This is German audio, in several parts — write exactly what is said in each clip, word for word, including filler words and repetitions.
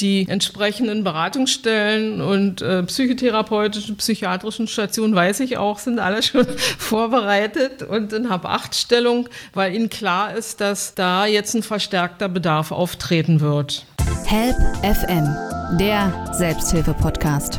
die entsprechenden Beratungsstellen und äh, psychotherapeutischen, psychiatrischen Stationen, weiß ich auch, sind alle schon vorbereitet und in Hab-acht-Stellung, weil ihnen klar ist, dass da jetzt ein verstärkter Bedarf auftreten wird. Help F M, der Selbsthilfe-Podcast.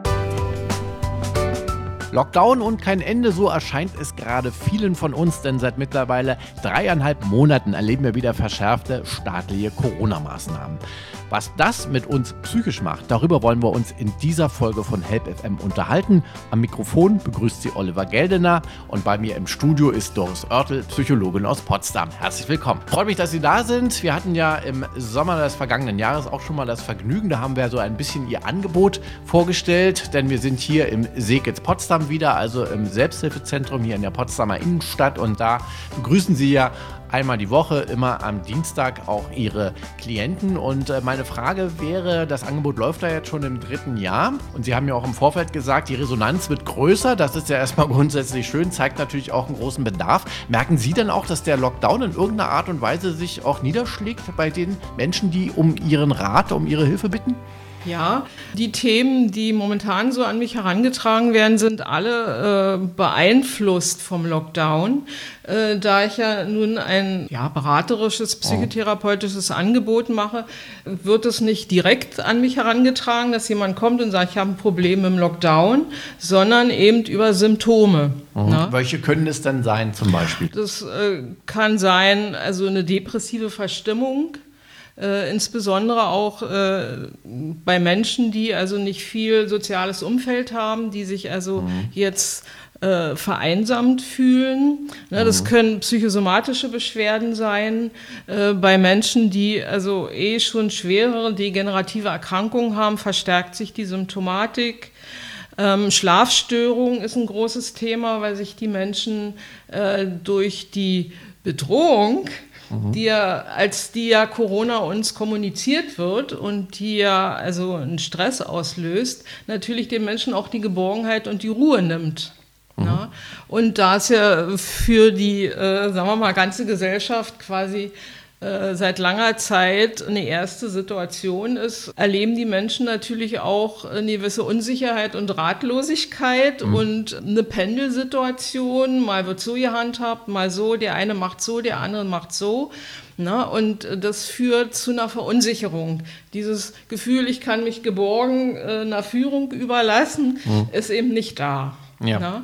Lockdown und kein Ende, so erscheint es gerade vielen von uns, denn seit mittlerweile dreieinhalb Monaten erleben wir wieder verschärfte staatliche Corona-Maßnahmen. Was das mit uns psychisch macht, darüber wollen wir uns in dieser Folge von Help F M unterhalten. Am Mikrofon begrüßt sie Oliver Geldener und bei mir im Studio ist Doris Oertel, Psychologin aus Potsdam. Herzlich willkommen. Freut mich, dass Sie da sind. Wir hatten ja im Sommer des vergangenen Jahres auch schon mal das Vergnügen, da haben wir so ein bisschen Ihr Angebot vorgestellt, denn wir sind hier im Seekitz Potsdam wieder, also im Selbsthilfezentrum hier in der Potsdamer Innenstadt, und da begrüßen Sie ja einmal die Woche, immer am Dienstag, auch Ihre Klienten. Und äh, meine Frage wäre, das Angebot läuft da jetzt schon im dritten Jahr und Sie haben ja auch im Vorfeld gesagt, die Resonanz wird größer. Das ist ja erstmal grundsätzlich schön, zeigt natürlich auch einen großen Bedarf. Merken Sie denn auch, dass der Lockdown in irgendeiner Art und Weise sich auch niederschlägt bei den Menschen, die um Ihren Rat, um Ihre Hilfe bitten? Ja, die Themen, die momentan so an mich herangetragen werden, sind alle äh, beeinflusst vom Lockdown. Äh, da ich ja nun ein ja, beraterisches, psychotherapeutisches Angebot mache, wird es nicht direkt an mich herangetragen, dass jemand kommt und sagt, ich habe ein Problem im Lockdown, sondern eben über Symptome. Mhm. Ne? Welche können es denn sein zum Beispiel? Das äh, kann sein, also eine depressive Verstimmung. Äh, insbesondere auch äh, bei Menschen, die also nicht viel soziales Umfeld haben, die sich also mhm. jetzt äh, vereinsamt fühlen. Ne, mhm. Das können psychosomatische Beschwerden sein äh, bei Menschen, die also eh schon schwerere degenerative Erkrankungen haben, verstärkt sich die Symptomatik. Ähm, Schlafstörung ist ein großes Thema, weil sich die Menschen äh, durch die Bedrohung, die ja, als die ja Corona uns kommuniziert wird und die ja also einen Stress auslöst, natürlich den Menschen auch die Geborgenheit und die Ruhe nimmt. Mhm. Ja? Und da es ja für die, äh, sagen wir mal, ganze Gesellschaft quasi äh, seit langer Zeit eine erste Situation ist, erleben die Menschen natürlich auch eine gewisse Unsicherheit und Ratlosigkeit mhm. und eine Pendelsituation. Mal wird so gehandhabt, mal so, der eine macht so, der andere macht so. Na, und das führt zu einer Verunsicherung. Dieses Gefühl, ich kann mich geborgen äh, einer Führung überlassen, mhm. ist eben nicht da. Ja. Na?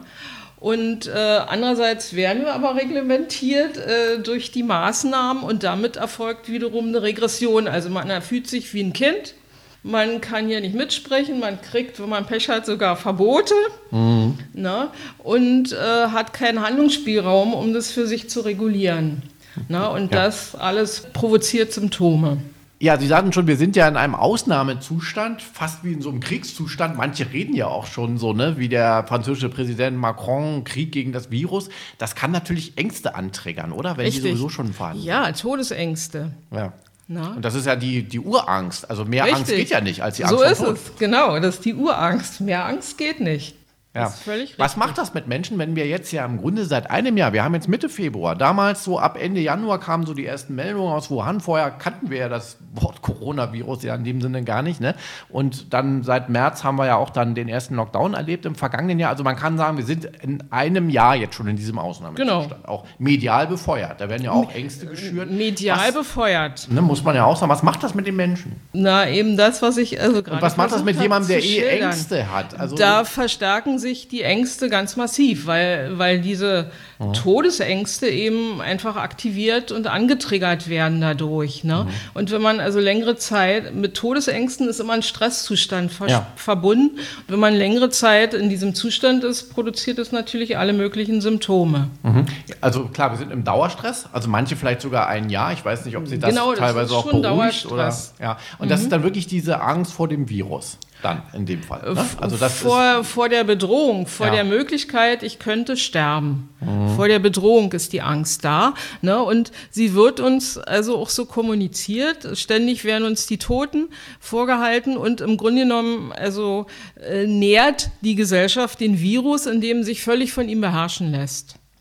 Und äh, andererseits werden wir aber reglementiert äh, durch die Maßnahmen und damit erfolgt wiederum eine Regression. Also man fühlt sich wie ein Kind, man kann hier nicht mitsprechen, man kriegt, wenn man Pech hat, sogar Verbote mhm. ne? und äh, hat keinen Handlungsspielraum, um das für sich zu regulieren. Ne? Und ja. das alles provoziert Symptome. Ja, Sie sagten schon, wir sind ja in einem Ausnahmezustand, fast wie in so einem Kriegszustand. Manche reden ja auch schon so, ne, wie der französische Präsident Macron, Krieg gegen das Virus. Das kann natürlich Ängste antriggern, oder? Wenn Richtig. die sowieso schon vorhanden sind. Ja, Todesängste. Ja. Na? Und das ist ja die, die Urangst. Also mehr Richtig. Angst geht ja nicht als die Angst so vor ist Tod. es, genau. Das ist die Urangst. Mehr Angst geht nicht. Ja. Das ist völlig richtig. Was macht das mit Menschen, wenn wir jetzt ja im Grunde seit einem Jahr, wir haben jetzt Mitte Februar, damals so ab Ende Januar kamen so die ersten Meldungen aus Wuhan, vorher kannten wir ja das Wort Coronavirus ja in dem Sinne gar nicht, ne? Und dann seit März haben wir ja auch dann den ersten Lockdown erlebt im vergangenen Jahr, also man kann sagen, wir sind in einem Jahr jetzt schon in diesem Ausnahmezustand, genau. Auch medial befeuert, da werden ja auch Ängste geschürt. Medial was, befeuert. Ne, muss man ja auch sagen, was macht das mit den Menschen? Na, eben das, was ich also gerade Und was macht das mit jemandem, der eh schildern. Ängste hat? Also da verstärken sich die Ängste ganz massiv, weil, weil diese mhm. Todesängste eben einfach aktiviert und angetriggert werden dadurch. Ne? Mhm. Und wenn man also längere Zeit, mit Todesängsten ist immer ein Stresszustand ver- ja. verbunden. Und wenn man längere Zeit in diesem Zustand ist, produziert es natürlich alle möglichen Symptome. Mhm. Also klar, wir sind im Dauerstress, also manche vielleicht sogar ein Jahr. Ich weiß nicht, ob Sie das genau, das teilweise auch beruhigt oder ja. Und mhm. das ist dann wirklich diese Angst vor dem Virus. Dann in dem Fall. Ne? Also das vor, ist, vor der Bedrohung, vor ja. der Möglichkeit, ich könnte sterben. Mhm. Vor der Bedrohung ist die Angst da. Ne? Und sie wird uns also auch so kommuniziert. Ständig werden uns die Toten vorgehalten und im Grunde genommen also äh, nährt die Gesellschaft den Virus, indem sich völlig von ihm beherrschen lässt.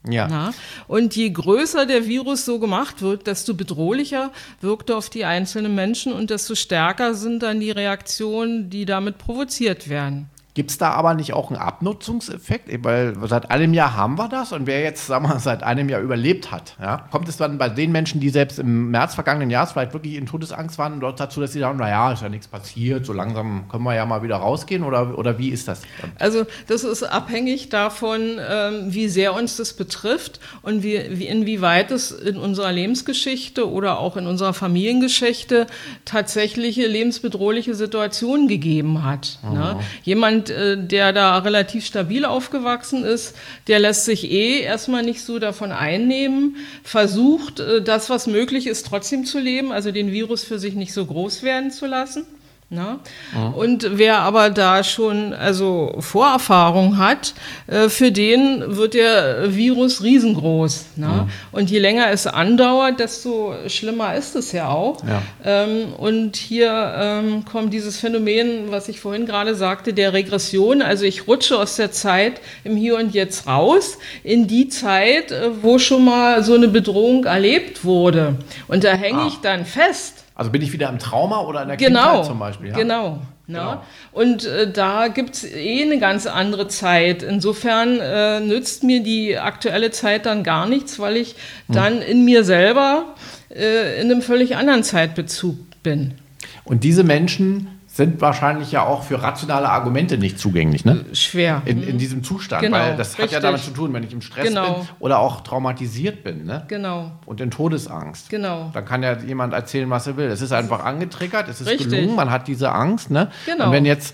Ja. Na? Und je größer der Virus so gemacht wird, desto bedrohlicher wirkt er auf die einzelnen Menschen und desto stärker sind dann die Reaktionen, die damit provoziert werden. Gibt es da aber nicht auch einen Abnutzungseffekt? Weil seit einem Jahr haben wir das und wer jetzt, sagen wir mal, seit einem Jahr überlebt hat, ja, kommt es dann bei den Menschen, die selbst im März vergangenen Jahres vielleicht wirklich in Todesangst waren, dort dazu, dass sie sagen, naja, ist ja nichts passiert, so langsam können wir ja mal wieder rausgehen oder, oder wie ist das dann? Also das ist abhängig davon, ähm, wie sehr uns das betrifft und wie, wie inwieweit es in unserer Lebensgeschichte oder auch in unserer Familiengeschichte tatsächliche lebensbedrohliche Situationen gegeben hat. Mhm. Ne? Jemand, der da relativ stabil aufgewachsen ist, der lässt sich eh erstmal nicht so davon einnehmen, versucht, das, was möglich ist, trotzdem zu leben, also den Virus für sich nicht so groß werden zu lassen. Na? Ja. Und wer aber da schon also Vorerfahrung hat, äh, für den wird der Virus riesengroß. Na? Ja. Und je länger es andauert, desto schlimmer ist es ja auch. Ja. Ähm, und hier ähm, kommt dieses Phänomen, was ich vorhin gerade sagte, der Regression. Also ich rutsche aus der Zeit im Hier und Jetzt raus in die Zeit, äh, wo schon mal so eine Bedrohung erlebt wurde. Und da hänge ah. ich dann fest. Also bin ich wieder im Trauma oder in der genau, Kindheit zum Beispiel? Ja? Genau. genau. Und äh, da gibt es eh eine ganz andere Zeit. Insofern äh, nützt mir die aktuelle Zeit dann gar nichts, weil ich hm. dann in mir selber äh, in einem völlig anderen Zeitbezug bin. Und diese Menschen sind wahrscheinlich ja auch für rationale Argumente nicht zugänglich, ne? Schwer. In, in diesem Zustand, genau, weil das richtig. hat ja damit zu tun, wenn ich im Stress genau. bin oder auch traumatisiert bin, ne? Genau. Und in Todesangst. Genau. Dann kann ja jemand erzählen, was er will. Es ist einfach angetriggert, es ist richtig. gelungen, man hat diese Angst, ne? Genau. Und wenn jetzt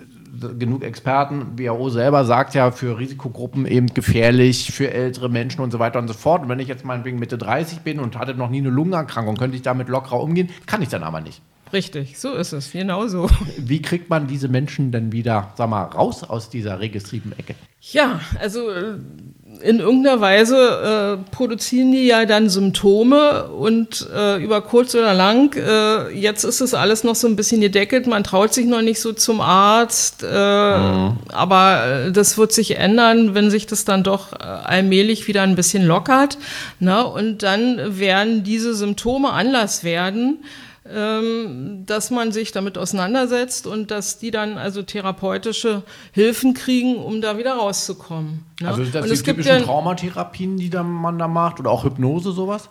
genug Experten, W H O selber sagt ja, für Risikogruppen eben gefährlich, für ältere Menschen und so weiter und so fort. Und wenn ich jetzt meinetwegen Mitte dreißig bin und hatte noch nie eine Lungenerkrankung, könnte ich damit lockerer umgehen, kann ich dann aber nicht. Richtig, so ist es, genau so. Wie kriegt man diese Menschen denn wieder, sag mal, raus aus dieser registrierten Ecke? Ja, also in irgendeiner Weise äh, produzieren die ja dann Symptome und äh, über kurz oder lang, äh, jetzt ist es alles noch so ein bisschen gedeckelt, man traut sich noch nicht so zum Arzt, äh, mhm. aber das wird sich ändern, wenn sich das dann doch allmählich wieder ein bisschen lockert, ne? Und dann werden diese Symptome Anlass werden, dass man sich damit auseinandersetzt und dass die dann also therapeutische Hilfen kriegen, um da wieder rauszukommen. Ne? Also sind das und die es typischen gibt ja Traumatherapien, die da man da macht oder auch Hypnose, sowas?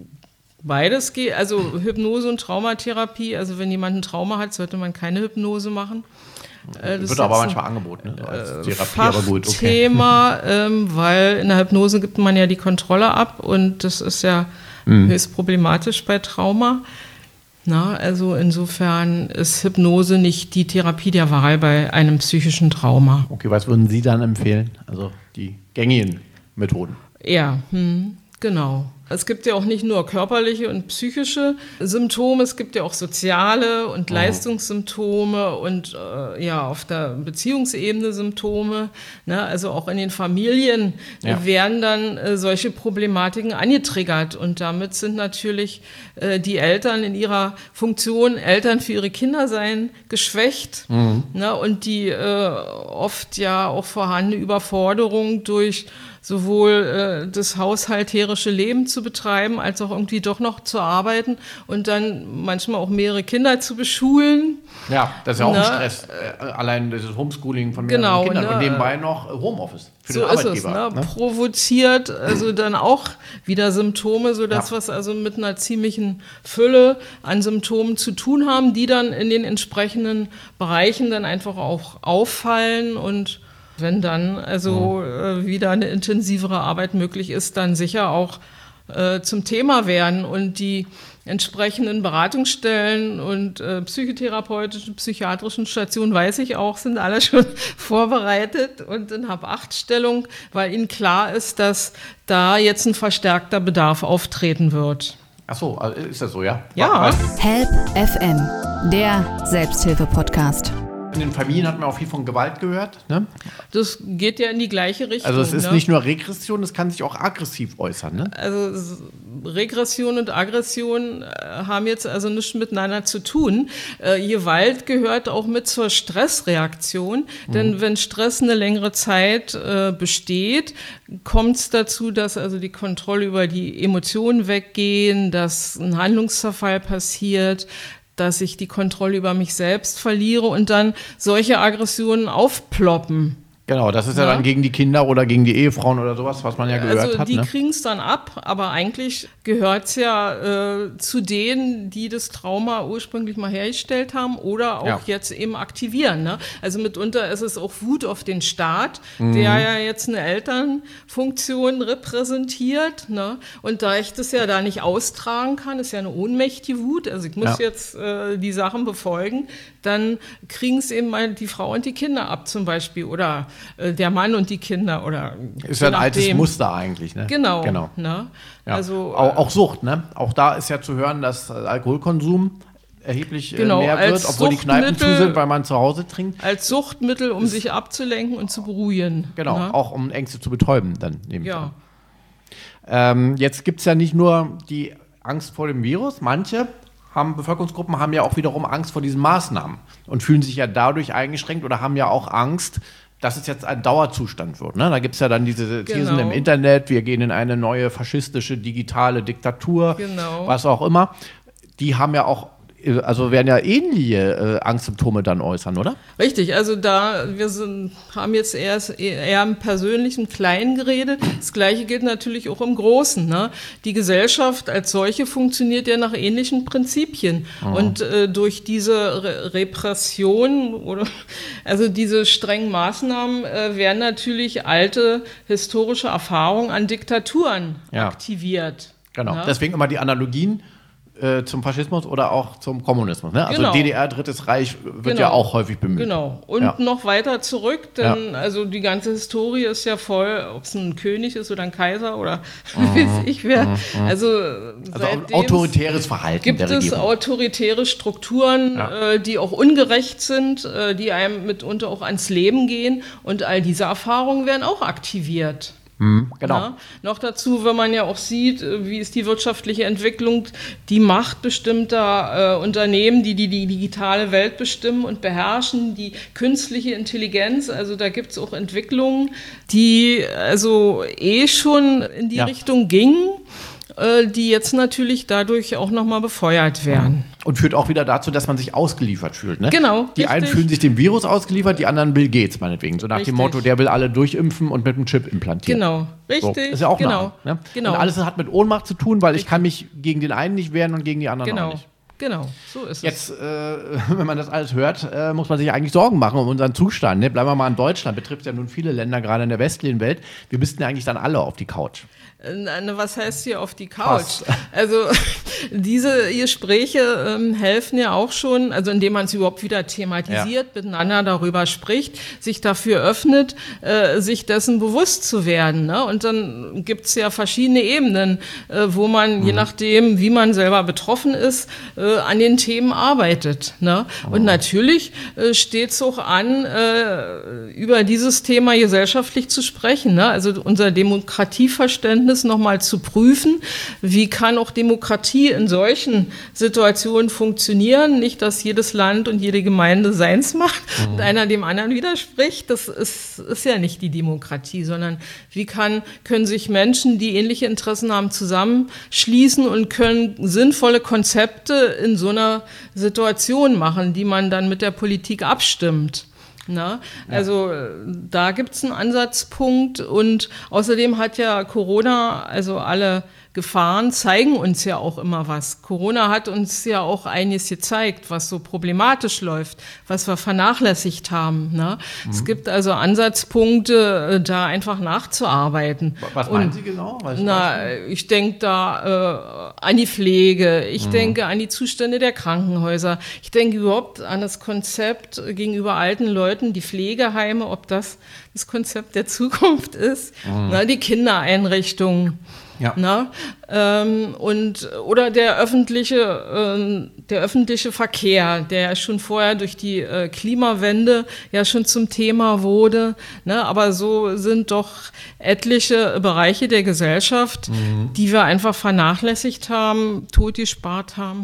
Beides geht, also Hypnose und Traumatherapie, also wenn jemand ein Trauma hat, sollte man keine Hypnose machen. Das wird aber manchmal angeboten, ne? Als äh, Therapie, aber gut. Okay. Thema, ähm, weil in der Hypnose gibt man ja die Kontrolle ab und das ist ja mhm. höchst problematisch bei Trauma. Na, also insofern ist Hypnose nicht die Therapie der Wahl bei einem psychischen Trauma. Okay, was würden Sie dann empfehlen? Also die gängigen Methoden? Ja, hm, genau. Es gibt ja auch nicht nur körperliche und psychische Symptome, es gibt ja auch soziale und oh. Leistungssymptome und äh, ja, auf der Beziehungsebene Symptome. Ne? Also auch in den Familien ja. werden dann äh, solche Problematiken angetriggert und damit sind natürlich äh, die Eltern in ihrer Funktion, Eltern für ihre Kinder sein, geschwächt. Mhm. Ne? Und die äh, oft ja auch vorhandene Überforderung durch sowohl äh, das haushalterische Leben zu betreiben, als auch irgendwie doch noch zu arbeiten und dann manchmal auch mehrere Kinder zu beschulen. Ja, das ist ja auch ne? ein Stress. Äh, allein das Homeschooling von mehreren genau, Kindern ne? und nebenbei noch Homeoffice für so den Arbeitgeber. Ist es, ne? Ne? Provoziert also dann auch wieder Symptome, sodass ja. wir es also mit einer ziemlichen Fülle an Symptomen zu tun haben, die dann in den entsprechenden Bereichen dann einfach auch auffallen und wenn dann also äh, wieder eine intensivere Arbeit möglich ist, dann sicher auch äh, zum Thema werden. Und die entsprechenden Beratungsstellen und äh, psychotherapeutischen, psychiatrischen Stationen, weiß ich auch, sind alle schon vorbereitet und in Hab-Acht-Stellung, weil ihnen klar ist, dass da jetzt ein verstärkter Bedarf auftreten wird. Ach so, also ist das so, ja? Ja. Help F M, der Selbsthilfe-Podcast. In den Familien hat man auch viel von Gewalt gehört. Ne? Das geht ja in die gleiche Richtung. Also es ist ne? nicht nur Regression, es kann sich auch aggressiv äußern. Ne? Also Regression und Aggression haben jetzt also nichts miteinander zu tun. Äh, Gewalt gehört auch mit zur Stressreaktion, mhm. denn wenn Stress eine längere Zeit äh, besteht, kommt es dazu, dass also die Kontrolle über die Emotionen weggehen, dass ein Handlungszerfall passiert, dass ich die Kontrolle über mich selbst verliere und dann solche Aggressionen aufploppen. Genau, das ist ja, ja dann gegen die Kinder oder gegen die Ehefrauen oder sowas, was man ja gehört also hat. Die ne? kriegen es dann ab, aber eigentlich gehört es ja äh, zu denen, die das Trauma ursprünglich mal hergestellt haben oder auch ja. jetzt eben aktivieren. Ne? Also mitunter ist es auch Wut auf den Staat, mhm. der ja jetzt eine Elternfunktion repräsentiert. Ne? Und da ich das ja da nicht austragen kann, ist ja eine ohnmächtige Wut, also ich muss ja. jetzt äh, die Sachen befolgen, dann kriegen es eben mal die Frau und die Kinder ab zum Beispiel oder der Mann und die Kinder oder ist ja ein altes Muster eigentlich, ne? Genau. genau. Ne? Ja. Also, auch, auch Sucht, ne? Auch da ist ja zu hören, dass Alkoholkonsum erheblich genau, mehr wird, obwohl die Kneipen zu sind, weil man zu Hause trinkt. Als Suchtmittel, um ist, sich abzulenken und zu beruhigen. Genau, ne? Auch um Ängste zu betäuben dann. Nehme ich ja. Ähm, jetzt gibt es ja nicht nur die Angst vor dem Virus, manche haben Bevölkerungsgruppen haben ja auch wiederum Angst vor diesen Maßnahmen und fühlen sich ja dadurch eingeschränkt oder haben ja auch Angst, dass es jetzt ein Dauerzustand wird. Ne? Da gibt es ja dann diese Thesen genau. im Internet, wir gehen in eine neue faschistische, digitale Diktatur, genau. was auch immer. Die haben ja auch, also werden ja ähnliche äh, Angstsymptome dann äußern, oder? Richtig, also da, wir sind, haben jetzt eher, eher im persönlichen Kleinen geredet. Das Gleiche gilt natürlich auch im Großen. Ne? Die Gesellschaft als solche funktioniert ja nach ähnlichen Prinzipien. Mhm. Und äh, durch diese Re- Repression oder also diese strengen Maßnahmen äh, werden natürlich alte historische Erfahrungen an Diktaturen ja. aktiviert. Genau, ja? Deswegen immer die Analogien zum Faschismus oder auch zum Kommunismus. Ne? Also genau. D D R, Drittes Reich, wird genau. ja auch häufig bemüht. Genau. Und ja. noch weiter zurück, denn ja. also die ganze Historie ist ja voll, ob es ein König ist oder ein Kaiser oder mhm. wie weiß ich wer. Mhm. Also, also autoritäres Verhalten gibt der es Regierung. autoritäre Strukturen, ja. äh, die auch ungerecht sind, äh, die einem mitunter auch ans Leben gehen und all diese Erfahrungen werden auch aktiviert. Mhm, genau. Ja, noch dazu, wenn man ja auch sieht, wie ist die wirtschaftliche Entwicklung, die Macht bestimmter äh, Unternehmen, die, die die digitale Welt bestimmen und beherrschen, die künstliche Intelligenz, also da gibt es auch Entwicklungen, die also eh schon in die ja. Richtung gingen, äh, die jetzt natürlich dadurch auch nochmal befeuert werden. Und führt auch wieder dazu, dass man sich ausgeliefert fühlt. Ne? Genau. Die richtig. einen fühlen sich dem Virus ausgeliefert, die anderen Bill Gates meinetwegen. So nach richtig. dem Motto, der will alle durchimpfen und mit einem Chip implantieren. Genau, richtig. So, ist ja auch genau. nah, ne? genau. Und alles hat mit Ohnmacht zu tun, weil richtig. ich kann mich gegen den einen nicht wehren und gegen die anderen genau. auch nicht. Genau, so ist Jetzt, es. Jetzt, äh, wenn man das alles hört, äh, muss man sich eigentlich Sorgen machen um unseren Zustand. Ne? Bleiben wir mal in Deutschland, betrifft ja nun viele Länder, gerade in der westlichen Welt. Wir müssten ja eigentlich dann alle auf die Couch. Was heißt hier auf die Couch? Fast. Also diese Gespräche ähm, helfen ja auch schon, also indem man es überhaupt wieder thematisiert, ja. miteinander darüber spricht, sich dafür öffnet, äh, sich dessen bewusst zu werden. Ne? Und dann gibt es ja verschiedene Ebenen, äh, wo man, mhm. je nachdem, wie man selber betroffen ist, äh, an den Themen arbeitet. Ne? Mhm. Und natürlich äh, steht es auch an, äh, über dieses Thema gesellschaftlich zu sprechen. Ne? Also unser Demokratieverständnis nochmal zu prüfen, wie kann auch Demokratie in solchen Situationen funktionieren, nicht, dass jedes Land und jede Gemeinde seins macht mhm. und einer dem anderen widerspricht, das ist, ist ja nicht die Demokratie, sondern wie kann, können sich Menschen, die ähnliche Interessen haben, zusammenschließen und können sinnvolle Konzepte in so einer Situation machen, die man dann mit der Politik abstimmt. Na, also ja. da gibt es einen Ansatzpunkt und außerdem hat ja Corona, also alle Gefahren zeigen uns ja auch immer was. Corona hat uns ja auch einiges gezeigt, was so problematisch läuft, was wir vernachlässigt haben. Ne? Mhm. Es gibt also Ansatzpunkte, da einfach nachzuarbeiten. Was meinen Und, Sie genau? Weiß na, ich denke da äh, an die Pflege, ich mhm. denke an die Zustände der Krankenhäuser, ich denke überhaupt an das Konzept gegenüber alten Leuten, die Pflegeheime, ob das das Konzept der Zukunft ist, mhm. na, die Kindereinrichtungen. Ja. Na? Ähm, und, oder der öffentliche, ähm, der öffentliche Verkehr, der schon vorher durch die äh, Klimawende ja schon zum Thema wurde. Ne? Aber so sind doch etliche Bereiche der Gesellschaft, mhm. die wir einfach vernachlässigt haben, totgespart haben,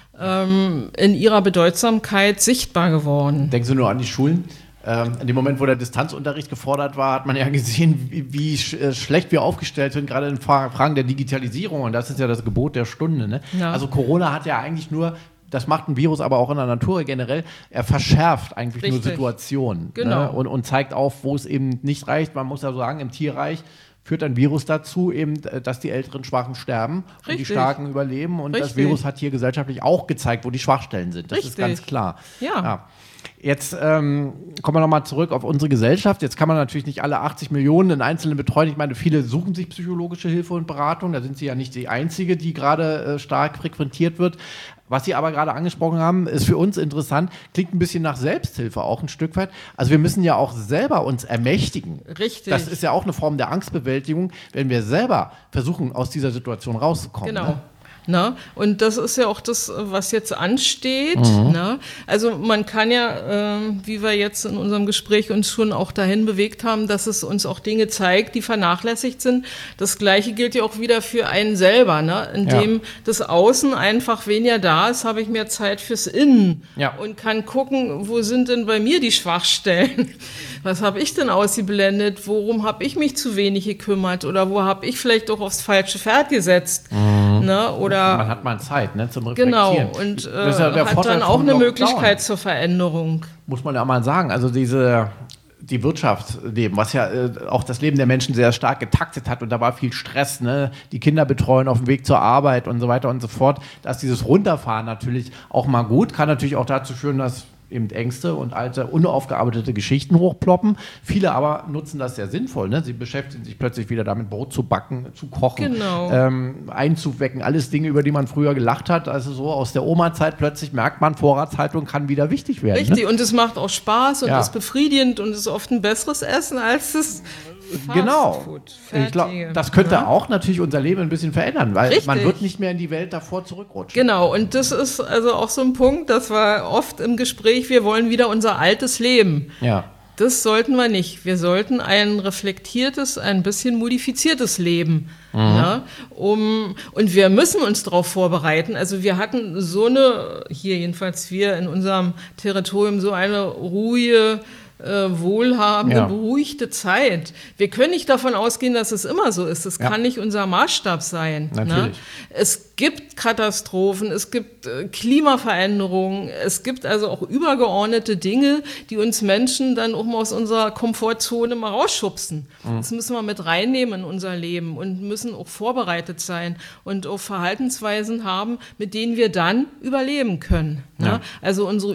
ähm, in ihrer Bedeutsamkeit sichtbar geworden. Denken Sie nur an die Schulen. Ähm, in dem Moment, wo der Distanzunterricht gefordert war, hat man ja gesehen, wie, wie sch- äh, schlecht wir aufgestellt sind, gerade in Fra- Fragen der Digitalisierung. Und das ist ja das Gebot der Stunde. Ne? Ja. Also Corona hat ja eigentlich nur, das macht ein Virus aber auch in der Natur generell, er verschärft eigentlich Richtig. nur Situationen. Genau. Ne? Und, und zeigt auf, wo es eben nicht reicht. Man muss ja sagen, im Tierreich führt ein Virus dazu, eben, dass die älteren Schwachen sterben und Richtig. die Starken überleben. Und Richtig. das Virus hat hier gesellschaftlich auch gezeigt, wo die Schwachstellen sind. Das Richtig. ist ganz klar. Ja. ja. Jetzt ähm, kommen wir nochmal zurück auf unsere Gesellschaft. Jetzt kann man natürlich nicht alle achtzig Millionen in Einzelnen betreuen. Ich meine, viele suchen sich psychologische Hilfe und Beratung. Da sind Sie ja nicht die Einzige, die gerade äh, stark frequentiert wird. Was Sie aber gerade angesprochen haben, ist für uns interessant, klingt ein bisschen nach Selbsthilfe auch ein Stück weit. Also wir müssen ja auch selber uns ermächtigen. Richtig. Das ist ja auch eine Form der Angstbewältigung, wenn wir selber versuchen, aus dieser Situation rauszukommen. Genau. Ne? Na, und das ist ja auch das, was jetzt ansteht. Mhm. Na? Also man kann ja, äh, wie wir jetzt in unserem Gespräch uns schon auch dahin bewegt haben, dass es uns auch Dinge zeigt, die vernachlässigt sind. Das Gleiche gilt ja auch wieder für einen selber. Ne? Indem Ja. das Außen einfach weniger da ist, habe ich mehr Zeit fürs Innen Ja. und kann gucken, wo sind denn bei mir die Schwachstellen? Was habe ich denn ausgeblendet? Worum habe ich mich zu wenig gekümmert? Oder wo habe ich vielleicht auch aufs falsche Pferd gesetzt? Mhm. Ne? Oder Man hat mal Zeit, ne, zum Reflektieren. genau, und äh, Das ist ja der hat Vorteil dann auch vom eine Lockdown. Möglichkeit zur Veränderung. Muss man ja mal sagen. Also diese, die Wirtschaftsleben, was ja äh, auch das Leben der Menschen sehr stark getaktet hat und da war viel Stress, ne? Die Kinder betreuen auf dem Weg zur Arbeit und so weiter und so fort. Da ist dieses Runterfahren natürlich auch mal gut, kann natürlich auch dazu führen, dass eben Ängste und alte, unaufgearbeitete Geschichten hochploppen. Viele aber nutzen das sehr sinnvoll. Ne? Sie beschäftigen sich plötzlich wieder damit, Brot zu backen, zu kochen, Genau. ähm, einzuwecken. Alles Dinge, über die man früher gelacht hat. Also so aus der Oma-Zeit plötzlich merkt man, Vorratshaltung kann wieder wichtig werden. Richtig, Ne? und es macht auch Spaß und Ja. ist befriedigend und ist oft ein besseres Essen als das Genau. Fastfood. Ich glaube, Fertige. das könnte Ja. auch natürlich unser Leben ein bisschen verändern, weil Richtig. man wird nicht mehr in die Welt davor zurückrutschen. Genau, und das ist also auch so ein Punkt, das war oft im Gespräch, wir wollen wieder unser altes Leben. Ja. Das sollten wir nicht. Wir sollten ein reflektiertes, ein bisschen modifiziertes Leben. Mhm. Ja, um, und wir müssen uns darauf vorbereiten. Also wir hatten so eine, hier jedenfalls wir in unserem Territorium, so eine ruhige, äh, wohlhabende, Ja. beruhigte Zeit. Wir können nicht davon ausgehen, dass es immer so ist. Das Ja. kann nicht unser Maßstab sein. Ne? Natürlich. Es gibt Katastrophen, es gibt äh, Klimaveränderungen, es gibt also auch übergeordnete Dinge, die uns Menschen dann auch mal aus unserer Komfortzone mal rausschubsen. Mhm. Das müssen wir mit reinnehmen in unser Leben und müssen auch vorbereitet sein und auch Verhaltensweisen haben, mit denen wir dann überleben können. Ne? Ja. Also unsere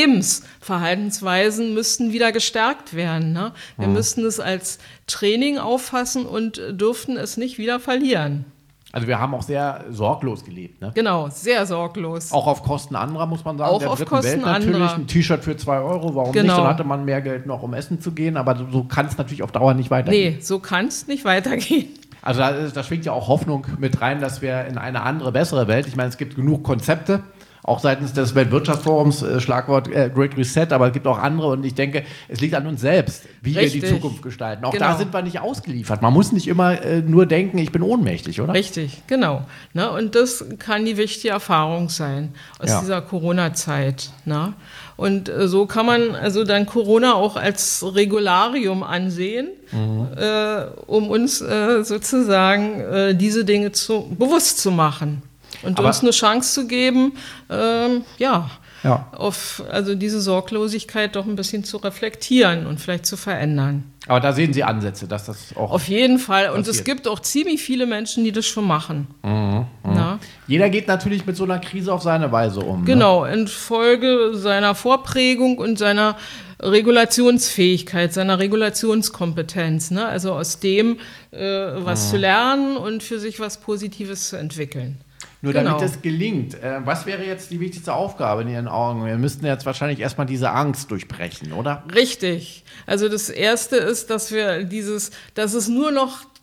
Überlebensverhaltensweisen müssten wieder gestärkt werden. Ne? Wir Mhm. müssten es als Training auffassen und dürften es nicht wieder verlieren. Also wir haben auch sehr sorglos gelebt. Ne? Genau, sehr sorglos. Auch auf Kosten anderer, muss man sagen. Auch der auf dritten Kosten Welt natürlich. anderer. Ein T-Shirt für zwei Euro, warum Genau. nicht? Dann hatte man mehr Geld noch, um essen zu gehen. Aber so kann es natürlich auf Dauer nicht weitergehen. Nee, so kann es nicht weitergehen. Also da, da schwingt ja auch Hoffnung mit rein, dass wir in eine andere, bessere Welt, ich meine, es gibt genug Konzepte, auch seitens des Weltwirtschaftsforums, äh, Schlagwort äh, Great Reset, aber es gibt auch andere und ich denke, es liegt an uns selbst, wie Richtig. wir die Zukunft gestalten. Auch Genau. da sind wir nicht ausgeliefert. Man muss nicht immer äh, nur denken, ich bin ohnmächtig, oder? Richtig, genau. Ne? Und das kann die wichtige Erfahrung sein aus Ja. dieser Corona-Zeit. Ne? Und äh, so kann man also dann Corona auch als Regularium ansehen, Mhm. äh, um uns äh, sozusagen äh, diese Dinge zu, bewusst zu machen und Aber- uns eine Chance zu geben, ähm, ja, Ja. auf also diese Sorglosigkeit doch ein bisschen zu reflektieren und vielleicht zu verändern. Aber da sehen Sie Ansätze, dass das auch... Auf jeden Fall. Und es passiert. gibt auch ziemlich viele Menschen, die das schon machen. Mhm. Na? Jeder geht natürlich mit so einer Krise auf seine Weise um. Ne? Genau, infolge seiner Vorprägung und seiner Regulationsfähigkeit, seiner Regulationskompetenz. Ne? Also aus dem äh, was Mhm. zu lernen und für sich was Positives zu entwickeln. Nur Genau. damit es gelingt, äh, was wäre jetzt die wichtigste Aufgabe in Ihren Augen? Wir müssten jetzt wahrscheinlich erstmal diese Angst durchbrechen, oder? Richtig. Also das Erste ist, dass wir dieses, dass es nur noch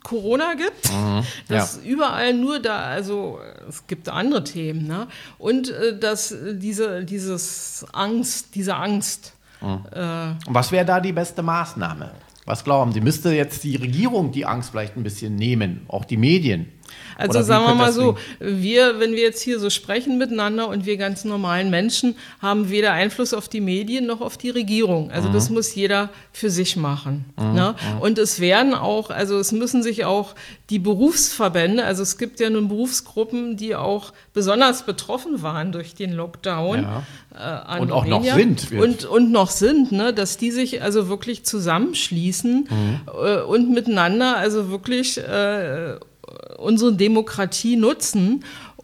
Corona gibt, mhm, dass ja. überall nur da, also es gibt andere Themen, ne? Und äh, dass diese, dieses Angst, diese Angst. Mhm. Äh, Was wäre da die beste Maßnahme? Was glauben Sie? Müsste jetzt die Regierung die Angst vielleicht ein bisschen nehmen, auch die Medien? Also sagen wir mal so, wir, wenn wir jetzt hier so sprechen miteinander und wir ganz normalen Menschen, haben weder Einfluss auf die Medien noch auf die Regierung. Also mhm. das muss jeder für sich machen. Mhm. Ne? Und es werden auch, also es müssen sich auch die Berufsverbände, also es gibt ja nun Berufsgruppen, die auch besonders betroffen waren durch den Lockdown. Ja. Äh, und auch noch sind. Und, und noch sind, ne? Dass die sich also wirklich zusammenschließen mhm. äh, und miteinander also wirklich äh, unsere Demokratie nutzen,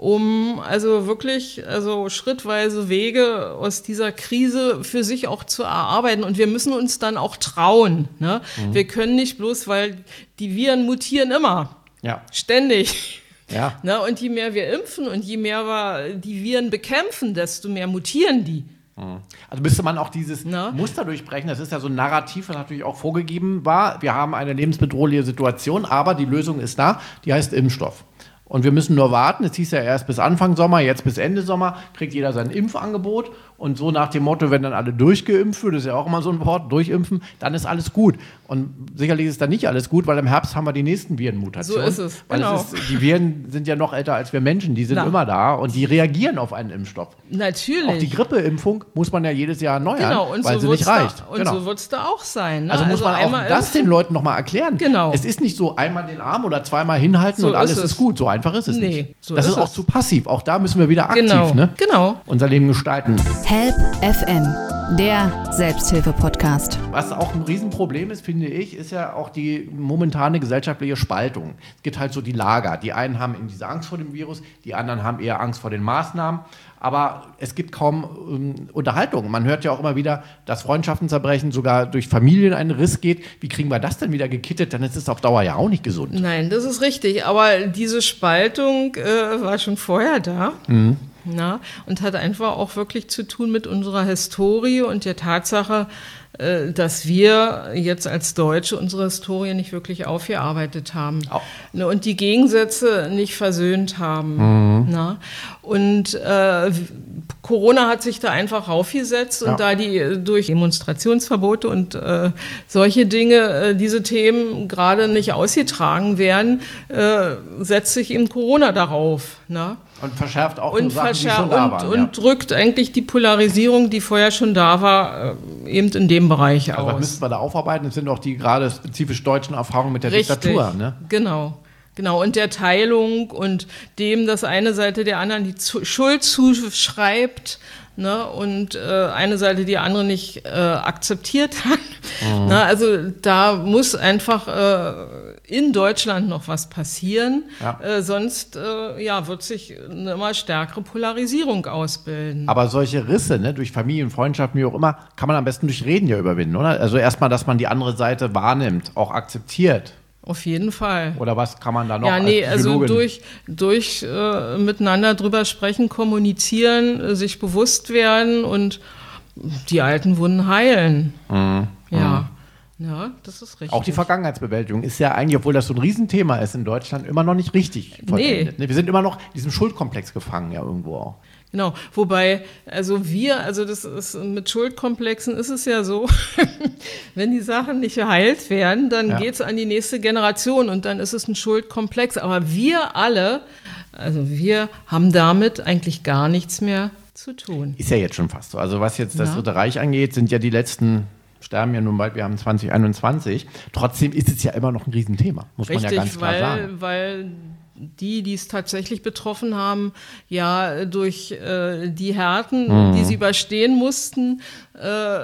um also wirklich also schrittweise Wege aus dieser Krise für sich auch zu erarbeiten. Und wir müssen uns dann auch trauen. Ne? Mhm. Wir können nicht bloß, weil die Viren mutieren immer, ja. ständig. Ja. Ne? Und je mehr wir impfen und je mehr wir die Viren bekämpfen, desto mehr mutieren die. Also müsste man auch dieses Na? Muster durchbrechen. Das ist ja so ein Narrativ, das natürlich auch vorgegeben war. Wir haben eine lebensbedrohliche Situation, aber die Lösung ist da, die heißt Impfstoff. Und wir müssen nur warten. Es hieß ja erst bis Anfang Sommer, jetzt bis Ende Sommer kriegt jeder sein Impfangebot. Und so nach dem Motto, wenn dann alle durchgeimpft wird, das ist ja auch immer so ein Wort, durchimpfen, dann ist alles gut. Und sicherlich ist dann nicht alles gut, weil im Herbst haben wir die nächsten Virenmutationen. So ist es, weil genau. es ist, die Viren sind ja noch älter als wir Menschen, die sind Na. immer da und die reagieren auf einen Impfstoff. Natürlich. Auch die Grippeimpfung muss man ja jedes Jahr erneuern, genau, und weil so sie nicht reicht. Da, und genau. so wird es da auch sein. Ne? Also muss also man auch das impfen. Den Leuten nochmal erklären. Genau. Es ist nicht so einmal den Arm oder zweimal hinhalten so und alles ist, ist gut. So einfach ist es nee, nicht. So das ist, ist auch es. zu passiv. Auch da müssen wir wieder aktiv genau. Ne? Genau. unser Leben gestalten. Help F M, der Selbsthilfe-Podcast. Was auch ein Riesenproblem ist, finde ich, ist ja auch die momentane gesellschaftliche Spaltung. Es gibt halt so die Lager. Die einen haben eben diese Angst vor dem Virus, die anderen haben eher Angst vor den Maßnahmen. Aber es gibt kaum ähm, Unterhaltung. Man hört ja auch immer wieder, dass Freundschaften zerbrechen, sogar durch Familien ein Riss geht. Wie kriegen wir das denn wieder gekittet? Dann ist es auf Dauer ja auch nicht gesund. Nein, das ist richtig. Aber diese Spaltung äh, war schon vorher da. Mhm. Na, und hat einfach auch wirklich zu tun mit unserer Historie und der Tatsache, äh, dass wir jetzt als Deutsche unsere Historie nicht wirklich aufgearbeitet haben. Oh. Ne, und die Gegensätze nicht versöhnt haben. Mhm. Na? Und äh, Corona hat sich da einfach raufgesetzt und ja. da die durch Demonstrationsverbote und äh, solche Dinge, äh, diese Themen gerade nicht ausgetragen werden, äh, setzt sich eben Corona darauf. Na? Und verschärft auch und Sachen, verschärft, die schon da und, waren. Und ja. drückt eigentlich die Polarisierung, die vorher schon da war, eben in dem Bereich also aus. Was müssen wir da aufarbeiten? Das sind auch die gerade spezifisch deutschen Erfahrungen mit der Richtig. Diktatur. Ne? Genau. Genau, und der Teilung und dem, dass eine Seite der anderen die Schuld zuschreibt, ne, und äh, eine Seite die andere nicht äh, akzeptiert hat. Mhm. Na, also da muss einfach äh, in Deutschland noch was passieren, ja. äh, sonst äh, ja, wird sich eine immer stärkere Polarisierung ausbilden. Aber solche Risse, ne, durch Familien, Freundschaften, wie auch immer, kann man am besten durch Reden ja überwinden, oder? Also erstmal, dass man die andere Seite wahrnimmt, auch akzeptiert. Auf jeden Fall. Oder was kann man da noch Ja, nee, als also durch, durch äh, miteinander drüber sprechen, kommunizieren, äh, sich bewusst werden und die alten Wunden heilen. Mhm. Ja. Ja, das ist richtig. Auch die Vergangenheitsbewältigung ist ja eigentlich, obwohl das so ein Riesenthema ist in Deutschland, immer noch nicht richtig vollendet. Nee. Wir sind immer noch in diesem Schuldkomplex gefangen, ja, irgendwo auch. Genau, wobei, also wir, also das ist mit Schuldkomplexen ist es ja so, wenn die Sachen nicht geheilt werden, dann ja. geht es an die nächste Generation und dann ist es ein Schuldkomplex. Aber wir alle, also wir haben damit eigentlich gar nichts mehr zu tun. Ist ja jetzt schon fast so. Also was jetzt das ja. Dritte Reich angeht, sind ja die letzten, sterben ja nun bald, wir haben zwanzig einundzwanzig. Trotzdem ist es ja immer noch ein Riesenthema, muss Richtig, man ja ganz klar weil, sagen. weil die, die es tatsächlich betroffen haben, ja durch äh, die Härten, mhm. die sie überstehen mussten, äh,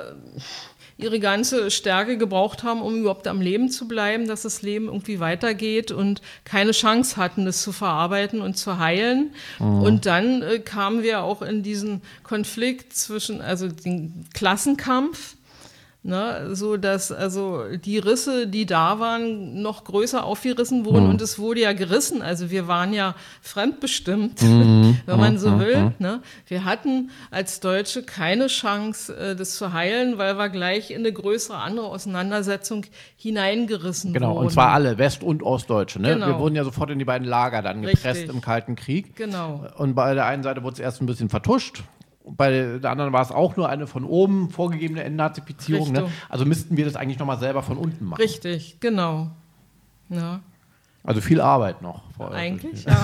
ihre ganze Stärke gebraucht haben, um überhaupt am Leben zu bleiben, dass das Leben irgendwie weitergeht und keine Chance hatten, das zu verarbeiten und zu heilen. Mhm. Und dann äh, kamen wir auch in diesen Konflikt zwischen, also den Klassenkampf, Ne, so dass also die Risse, die da waren, noch größer aufgerissen wurden mhm. und es wurde ja gerissen. Also wir waren ja fremdbestimmt, mhm. wenn man so will. Mhm. Ne? Wir hatten als Deutsche keine Chance, das zu heilen, weil wir gleich in eine größere andere Auseinandersetzung hineingerissen genau, wurden. Genau, und zwar alle, West- und Ostdeutsche. Ne? Genau. Wir wurden ja sofort in die beiden Lager dann gepresst Richtig. Im Kalten Krieg. Genau. Und bei der einen Seite wurde es erst ein bisschen vertuscht. Bei der anderen war es auch nur eine von oben vorgegebene Entnazifizierung. Ne? Also müssten wir das eigentlich nochmal selber von unten machen. Richtig, genau. Ja. Also viel Arbeit noch. Eigentlich, ja.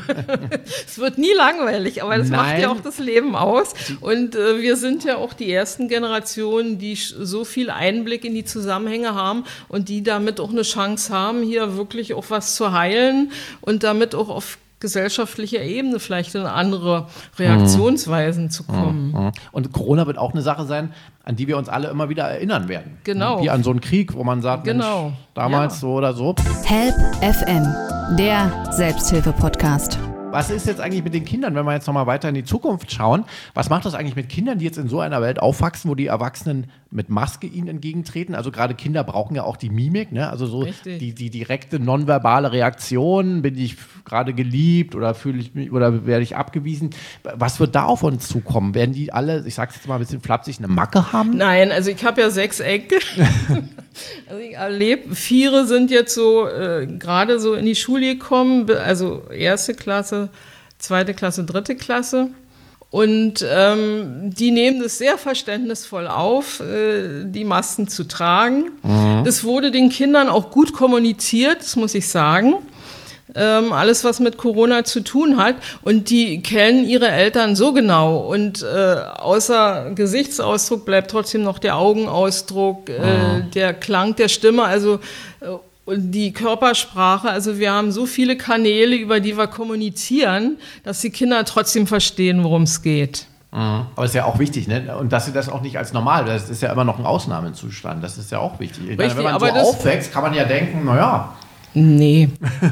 Es wird nie langweilig, aber das Nein. macht ja auch das Leben aus. Und äh, wir sind ja auch die ersten Generationen, die so viel Einblick in die Zusammenhänge haben und die damit auch eine Chance haben, hier wirklich auch was zu heilen und damit auch auf gesellschaftlicher Ebene vielleicht in andere Reaktionsweisen mhm. zu kommen. Mhm. Und Corona wird auch eine Sache sein, an die wir uns alle immer wieder erinnern werden. Genau. Wie an so einen Krieg, wo man sagt, genau. Mensch, damals ja. so oder so. Help F M, der Selbsthilfe-Podcast. Was ist jetzt eigentlich mit den Kindern, wenn wir jetzt nochmal weiter in die Zukunft schauen? Was macht das eigentlich mit Kindern, die jetzt in so einer Welt aufwachsen, wo die Erwachsenen mit Maske ihnen entgegentreten? Also gerade Kinder brauchen ja auch die Mimik, ne? Also so die, die direkte nonverbale Reaktion. Bin ich gerade geliebt oder fühle ich mich oder werde ich abgewiesen? Was wird da auf uns zukommen? Werden die alle, ich sag's jetzt mal ein bisschen flapsig, eine Macke haben? Nein, also ich habe ja sechs Enkel. Also ich erlebe, vier sind jetzt so äh, gerade so in die Schule gekommen, also erste Klasse, zweite Klasse, dritte Klasse. Und ähm, die nehmen das sehr verständnisvoll auf, äh, die Masken zu tragen. Mhm. Das wurde den Kindern auch gut kommuniziert, das muss ich sagen. Ähm, alles, was mit Corona zu tun hat. Und die kennen ihre Eltern so genau. Und äh, außer Gesichtsausdruck bleibt trotzdem noch der Augenausdruck, äh, mhm. der Klang der Stimme, also äh, und die Körpersprache. Also wir haben so viele Kanäle, über die wir kommunizieren, dass die Kinder trotzdem verstehen, worum es geht. Mhm. Aber es ist ja auch wichtig, ne? Und dass sie das auch nicht als normal, das ist ja immer noch ein Ausnahmezustand. Das ist ja auch wichtig. Ich Richtig, meine, wenn man aber so aufwächst, kann man ja denken, naja. Nee.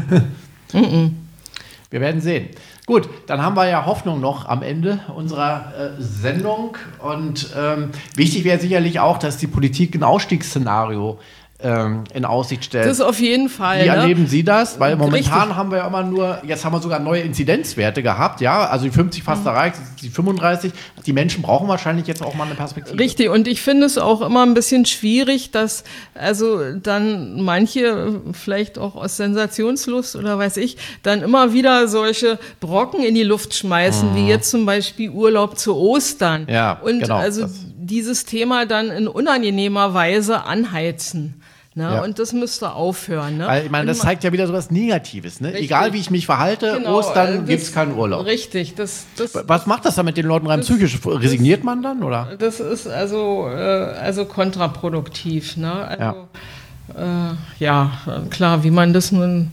Wir werden sehen. Gut, dann haben wir ja Hoffnung noch am Ende unserer äh, Sendung. Und ähm, wichtig wäre sicherlich auch, dass die Politik ein Ausstiegsszenario ähm, in Aussicht stellt. Das auf jeden Fall. Wie ne? erleben Sie das? Weil momentan Richtig. haben wir ja immer nur, jetzt haben wir sogar neue Inzidenzwerte gehabt, ja, also die fünfzig fast mhm. erreicht, die fünfunddreißig. Die Menschen brauchen wahrscheinlich jetzt auch mal eine Perspektive. Richtig, und ich finde es auch immer ein bisschen schwierig, dass also dann manche, vielleicht auch aus Sensationslust oder weiß ich, dann immer wieder solche Brocken in die Luft schmeißen, mhm. wie jetzt zum Beispiel Urlaub zu Ostern. Ja, und genau, also das. dieses Thema dann in unangenehmer Weise anheizen. Ne? Ja. Und das müsste aufhören. Ne? Weil, ich meine, das zeigt ja wieder so was Negatives. Ne? Egal, wie ich mich verhalte, genau, Ostern gibt es keinen Urlaub. Richtig. Das, das, was macht das dann mit den Leuten rein psychisch? Resigniert man dann? Oder? Das ist also, äh, also kontraproduktiv. Ne? Also, ja. Äh, ja, klar, wie man das nun...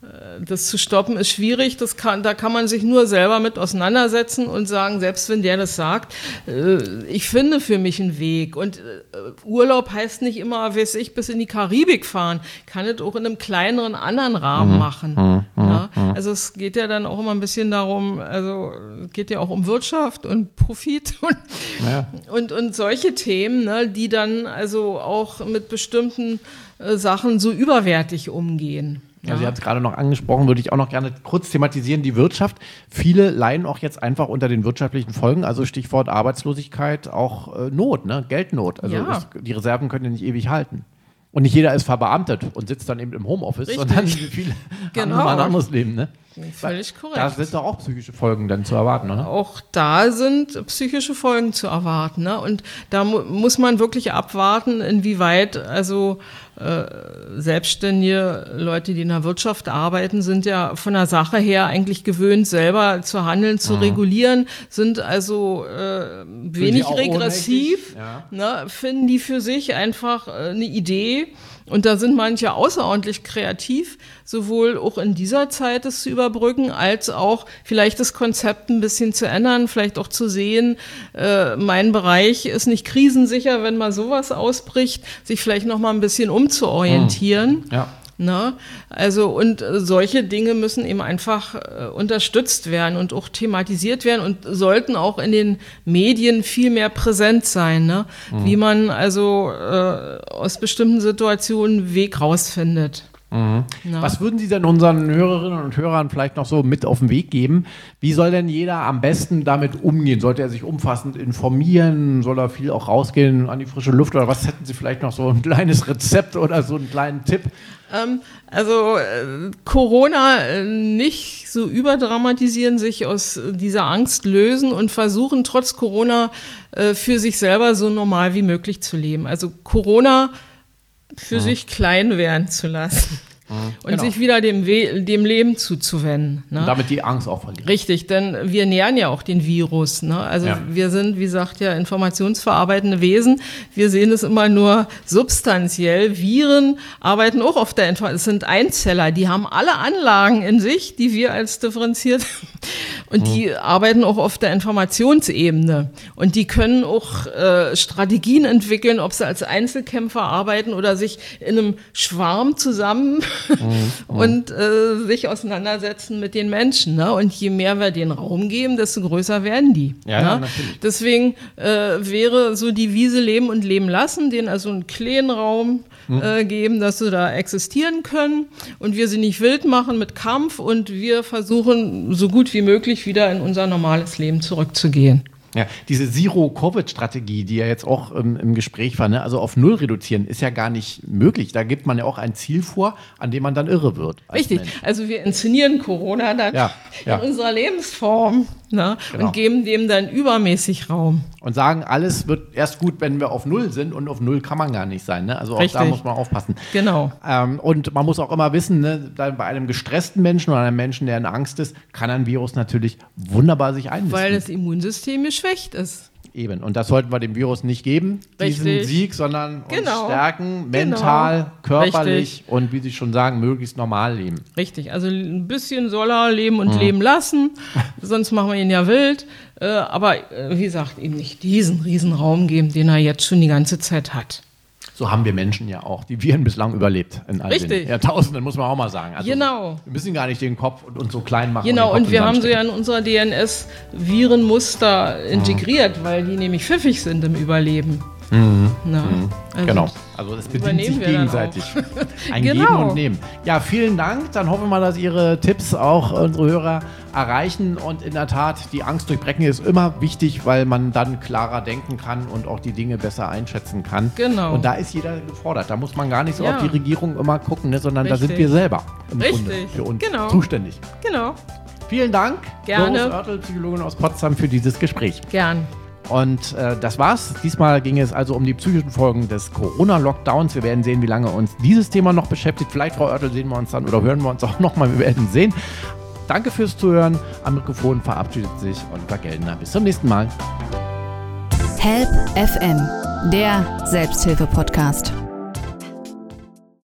Das zu stoppen ist schwierig, das kann, da kann man sich nur selber mit auseinandersetzen und sagen, selbst wenn der das sagt, äh, ich finde für mich einen Weg. Und äh, Urlaub heißt nicht immer, weiß ich, bis in die Karibik fahren, kann es auch in einem kleineren, anderen Rahmen mhm. machen. Mhm. Ja? Also es geht ja dann auch immer ein bisschen darum, also es geht ja auch um Wirtschaft und Profit und, ja. und, und solche Themen, ne, die dann also auch mit bestimmten äh, Sachen so überwertig umgehen. Ja, Sie haben es gerade noch angesprochen, würde ich auch noch gerne kurz thematisieren, die Wirtschaft. Viele leiden auch jetzt einfach unter den wirtschaftlichen Folgen, also Stichwort Arbeitslosigkeit, auch äh, Not, ne? Geldnot. Also ja. es, die Reserven können ja nicht ewig halten. Und nicht jeder ist verbeamtet und sitzt dann eben im Homeoffice, Richtig. sondern viele genau. haben mal ein anderes Leben. Ne? Völlig korrekt. Da sind doch auch psychische Folgen dann zu erwarten, oder? Auch da sind psychische Folgen zu erwarten. Ne? Und da mu- muss man wirklich abwarten, inwieweit also äh, selbstständige Leute, die in der Wirtschaft arbeiten, sind ja von der Sache her eigentlich gewöhnt, selber zu handeln, zu mhm. regulieren, sind also äh, wenig regressiv, ja. ne? Finden die für sich einfach äh, eine Idee. Und da sind manche außerordentlich kreativ, sowohl auch in dieser Zeit es zu überbrücken, als auch vielleicht das Konzept ein bisschen zu ändern, vielleicht auch zu sehen, äh, mein Bereich ist nicht krisensicher, wenn mal sowas ausbricht, sich vielleicht noch mal ein bisschen umzuorientieren. Ja. Ne? Also und solche Dinge müssen eben einfach äh, unterstützt werden und auch thematisiert werden und sollten auch in den Medien viel mehr präsent sein, ne? Mhm. Wie man also äh, aus bestimmten Situationen einen Weg rausfindet. Mhm. Was würden Sie denn unseren Hörerinnen und Hörern vielleicht noch so mit auf den Weg geben? Wie soll denn jeder am besten damit umgehen? Sollte er sich umfassend informieren? Soll er viel auch rausgehen an die frische Luft? Oder was hätten Sie vielleicht noch so ein kleines Rezept oder so einen kleinen Tipp? Ähm, also äh, Corona äh, nicht so überdramatisieren, sich aus dieser Angst lösen und versuchen trotz Corona äh, für sich selber so normal wie möglich zu leben. Also Corona für mhm. sich klein werden zu lassen. Und genau. sich wieder dem, We- dem Leben zuzuwenden. Ne? Und damit die Angst auch verlieren. Richtig, denn wir nähern ja auch den Virus. Ne? Also ja. wir sind, wie gesagt, ja informationsverarbeitende Wesen. Wir sehen es immer nur substanziell. Viren arbeiten auch auf der Information. Es sind Einzeller, die haben alle Anlagen in sich, die wir als differenziert und mhm. die arbeiten auch auf der Informationsebene. Und die können auch äh, Strategien entwickeln, ob sie als Einzelkämpfer arbeiten oder sich in einem Schwarm zusammen Mhm. und äh, sich auseinandersetzen mit den Menschen. Ne? Und je mehr wir den Raum geben, desto größer werden die. Ja, ne? ja, natürlich. Deswegen äh, wäre so die Wiese leben und leben lassen, denen also einen kleinen Raum mhm. äh, geben, dass sie da existieren können und wir sie nicht wild machen mit Kampf und wir versuchen, so gut wie möglich wieder in unser normales Leben zurückzugehen. Ja, diese Zero-Covid-Strategie, die ja jetzt auch ähm, im Gespräch war, ne? Also auf Null reduzieren, ist ja gar nicht möglich. Da gibt man ja auch ein Ziel vor, an dem man dann irre wird. Richtig, Mensch. Also wir inszenieren Corona dann ja, ja. in unserer Lebensform, ne? Genau. Und geben dem dann übermäßig Raum. Und sagen, alles wird erst gut, wenn wir auf Null sind und auf Null kann man gar nicht sein. Ne? Also auch Richtig. Da muss man aufpassen. Genau. Ähm, und man muss auch immer wissen, ne, bei einem gestressten Menschen oder einem Menschen, der in Angst ist, kann ein Virus natürlich wunderbar sich einnisten. Weil das Immunsystem geschwächt ist. Eben. Und das sollten wir dem Virus nicht geben, diesen Richtig. Sieg, sondern genau. uns stärken, mental, genau. körperlich Richtig. Und wie Sie schon sagen, möglichst normal leben. Richtig. Also ein bisschen soll er leben und mhm. leben lassen, sonst machen wir ihn ja wild. Äh, aber äh, wie gesagt, eben nicht diesen riesen Raum geben, den er jetzt schon die ganze Zeit hat. So haben wir Menschen ja auch die Viren bislang überlebt. In all Richtig. Den Jahrtausenden, muss man auch mal sagen. Also genau. Wir müssen gar nicht den Kopf und uns so klein machen. Genau, und, und wir haben so ja in unserer D N S Virenmuster integriert, mhm. weil die nämlich pfiffig sind im Überleben. Mhm. Na, mhm. Also genau, also es bedient sich gegenseitig. Ein genau. Geben und Nehmen. Ja, vielen Dank. Dann hoffen wir mal, dass Ihre Tipps auch unsere Hörer erreichen. Und in der Tat, die Angst durchbrechen ist immer wichtig, weil man dann klarer denken kann und auch die Dinge besser einschätzen kann. Genau. Und da ist jeder gefordert. Da muss man gar nicht so ja. auf die Regierung immer gucken, ne, sondern Richtig. da sind wir selber im Richtig. Grunde für uns genau. zuständig. Genau. Vielen Dank, Gerne. Doris Oertel, Psychologin aus Potsdam, für dieses Gespräch. Gern. Und äh, das war's. Diesmal ging es also um die psychischen Folgen des Corona-Lockdowns. Wir werden sehen, wie lange uns dieses Thema noch beschäftigt. Vielleicht, Frau Oertel, sehen wir uns dann oder hören wir uns auch nochmal. Wir werden sehen. Danke fürs Zuhören. Am Mikrofon verabschiedet sich Oliver Geldner. Bis zum nächsten Mal. Help F M, der Selbsthilfe-Podcast.